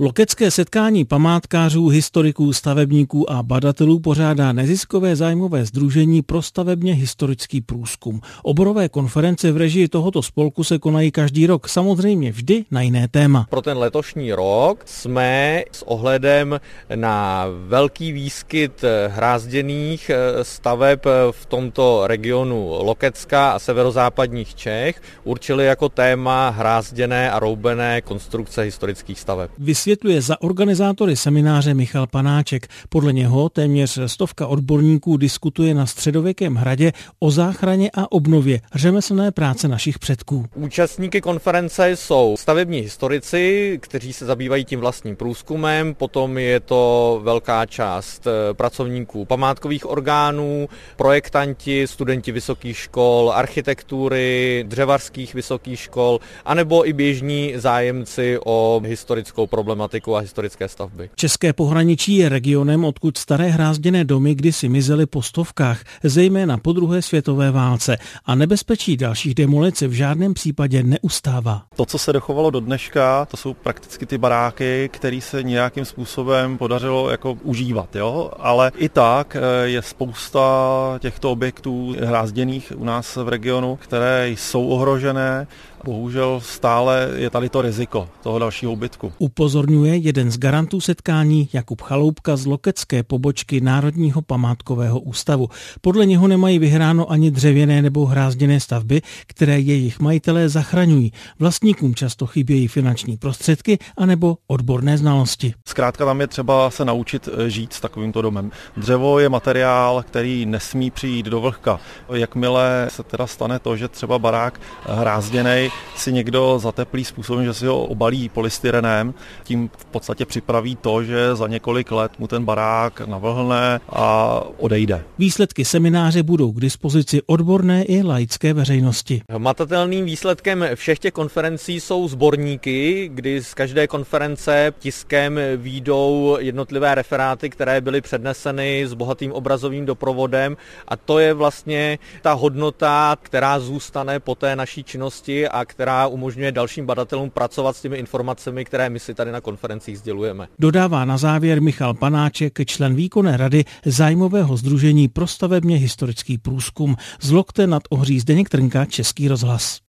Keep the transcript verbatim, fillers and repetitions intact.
Lokecké setkání památkářů, historiků, stavebníků a badatelů pořádá neziskové zájmové sdružení pro stavebně historický průzkum. Oborové konference v režii tohoto spolku se konají každý rok, samozřejmě vždy na jiné téma. Pro ten letošní rok jsme s ohledem na velký výskyt hrázděných staveb v tomto regionu Lokecka a severozápadních Čech určili jako téma hrázděné a roubené konstrukce historických staveb. Vysvětluje za organizátory semináře Michal Panáček. Podle něho téměř stovka odborníků diskutuje na Středověkém hradě o záchraně a obnově řemeslné práce našich předků. Účastníky konference jsou stavební historici, kteří se zabývají tím vlastním průzkumem, potom je to velká část pracovníků památkových orgánů, projektanti, studenti vysokých škol, architektury, dřevařských vysokých škol, anebo i běžní zájemci o historickou problematiku a historické stavby. České pohraničí je regionem, odkud staré hrázděné domy kdysi mizely po stovkách, zejména po druhé světové válce, a nebezpečí dalších demolic v žádném případě neustává. To, co se dochovalo do dneška, to jsou prakticky ty baráky, které se nějakým způsobem podařilo jako užívat, jo? Ale i tak je spousta těchto objektů hrázděných u nás v regionu, které jsou ohrožené. Bohužel stále je tady to riziko toho dalšího úbytku. Upozorňuje jeden z garantů setkání Jakub Chaloupka z lokecké pobočky Národního památkového ústavu. Podle něho nemají vyhráno ani dřevěné nebo hrázděné stavby, které jejich majitelé zachraňují. Vlastníkům často chybějí finanční prostředky anebo odborné znalosti. Zkrátka tam je třeba se naučit žít s takovýmto domem. Dřevo je materiál, který nesmí přijít do vlhka. Jakmile se teda stane to, že třeba barák hrázděnej si někdo zateplí způsobem, že si ho obalí polystyrenem, tím v podstatě připraví to, že za několik let mu ten barák navlhne a odejde. Výsledky semináře budou k dispozici odborné i laické veřejnosti. Hmatatelným výsledkem všech těch konferencí jsou sborníky, kdy z každé konference tiskem vyjdou jednotlivé referáty, které byly předneseny s bohatým obrazovým doprovodem, a to je vlastně ta hodnota, která zůstane po té naší činnosti a která umožňuje dalším badatelům pracovat s těmi informacemi, které my si tady na konferencích sdělujeme. Dodává na závěr Michal Panáček, člen výkonné rady zájmového sdružení pro stavebně historický průzkum. Z Lokte nad Ohří Zdeněk Trnka, Český rozhlas.